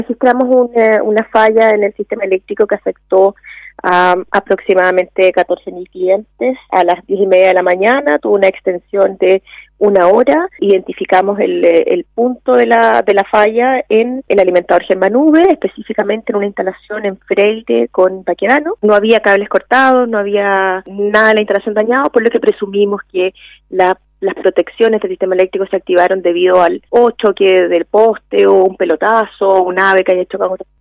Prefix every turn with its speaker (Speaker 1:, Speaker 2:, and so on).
Speaker 1: Registramos una falla en el sistema eléctrico que afectó a aproximadamente 14.000 clientes a las 10:30 de la mañana. Tuvo una extensión de 1 hora. Identificamos el punto de la falla en el alimentador Germanube, específicamente en una instalación en Freire con Baquedano. No había cables cortados, no había nada de la instalación dañado, por lo que presumimos que las protecciones del sistema eléctrico se activaron debido al choque del poste o un pelotazo o un ave que haya chocado.